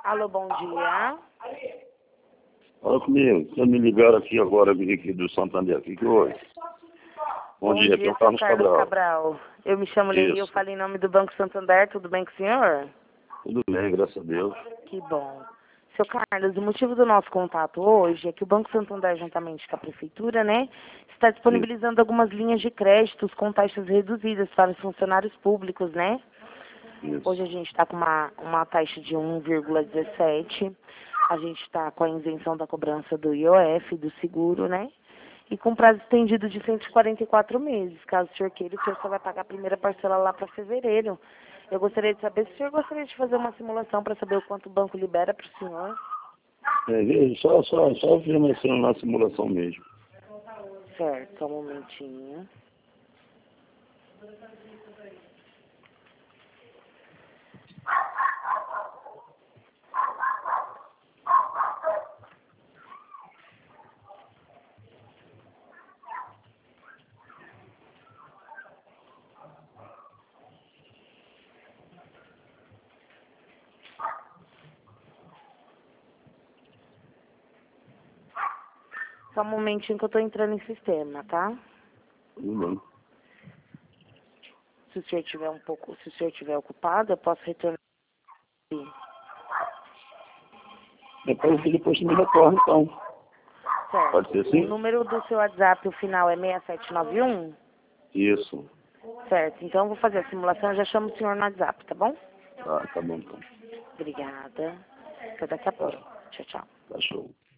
Alô, bom dia. Fala comigo. Vocês me ligaram aqui agora, vim aqui do Santander. O que houve? Bom dia, aqui é o Carlos Cabral. Eu me chamo Leni, eu falo em nome do Banco Santander. Tudo bem com o senhor? Tudo bem, graças a Deus. Que bom. Seu Carlos, o motivo do nosso contato hoje é que o Banco Santander, juntamente com a Prefeitura, né, está disponibilizando algumas linhas de créditos com taxas reduzidas para os funcionários públicos, né? Isso. Hoje a gente está com uma taxa de 1,17. A gente está com a isenção da cobrança do IOF, do seguro, né? E com prazo estendido de 144 meses. Caso o senhor queira, o senhor só vai pagar a primeira parcela lá para fevereiro. Eu gostaria de saber se o senhor gostaria de fazer uma simulação para saber o quanto o banco libera para o senhor. Só afirmação na simulação mesmo. Certo, só um momentinho. Só um momentinho que eu estou entrando em sistema, tá? Tudo bem. Se o senhor tiver ocupado, eu posso retornar. Depois você me retorna, então. Certo. Pode ser assim? O número do seu WhatsApp, o final é 6791? Isso. Certo. Então, eu vou fazer a simulação, eu já chamo o senhor no WhatsApp, tá bom? Tá bom, então. Obrigada. Até daqui a pouco. Tchau, tchau. Tá show.